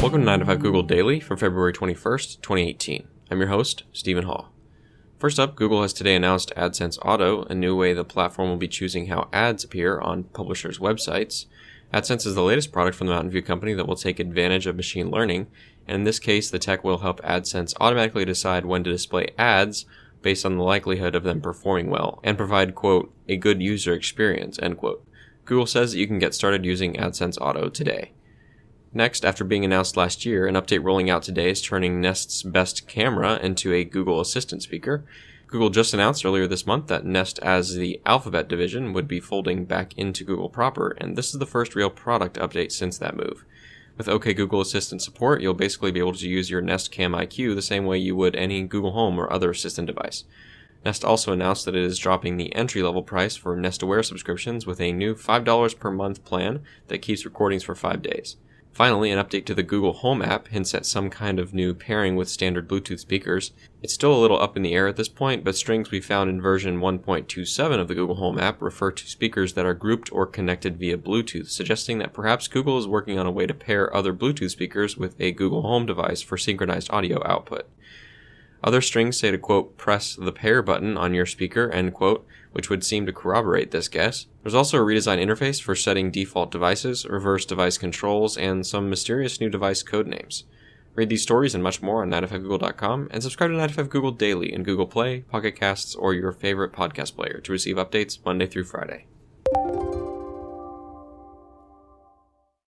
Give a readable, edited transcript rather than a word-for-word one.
Welcome to 9 to 5 Google Daily for February 21st, 2018. I'm your host, Stephen Hall. First up, Google has today announced AdSense Auto, a new way the platform will be choosing how ads appear on publishers' websites. AdSense is the latest product from the Mountain View company that will take advantage of machine learning, and in this case, the tech will help AdSense automatically decide when to display ads based on the likelihood of them performing well, and provide, quote, a good user experience, end quote. Google says that you can get started using AdSense Auto today. Next, after being announced last year, an update rolling out today is turning Nest's Best Camera into a Google Assistant speaker. Google just announced earlier this month that Nest, as the Alphabet division, would be folding back into Google proper, and this is the first real product update since that move. With OK Google Assistant support, you'll basically be able to use your Nest Cam IQ the same way you would any Google Home or other Assistant device. Nest also announced that it is dropping the entry-level price for Nest Aware subscriptions with a new $5 per month plan that keeps recordings for 5 days. Finally, an update to the Google Home app hints at some kind of new pairing with standard Bluetooth speakers. It's still a little up in the air at this point, but strings we found in version 1.27 of the Google Home app refer to speakers that are grouped or connected via Bluetooth, suggesting that perhaps Google is working on a way to pair other Bluetooth speakers with a Google Home device for synchronized audio output. Other strings say to, quote, press the pair button on your speaker, end quote, which would seem to corroborate this guess. There's also a redesigned interface for setting default devices, reverse device controls, and some mysterious new device code names. Read these stories and much more on 9to5google.com, and subscribe to 9to5 Google Daily in Google Play, Pocket Casts, or your favorite podcast player to receive updates Monday through Friday.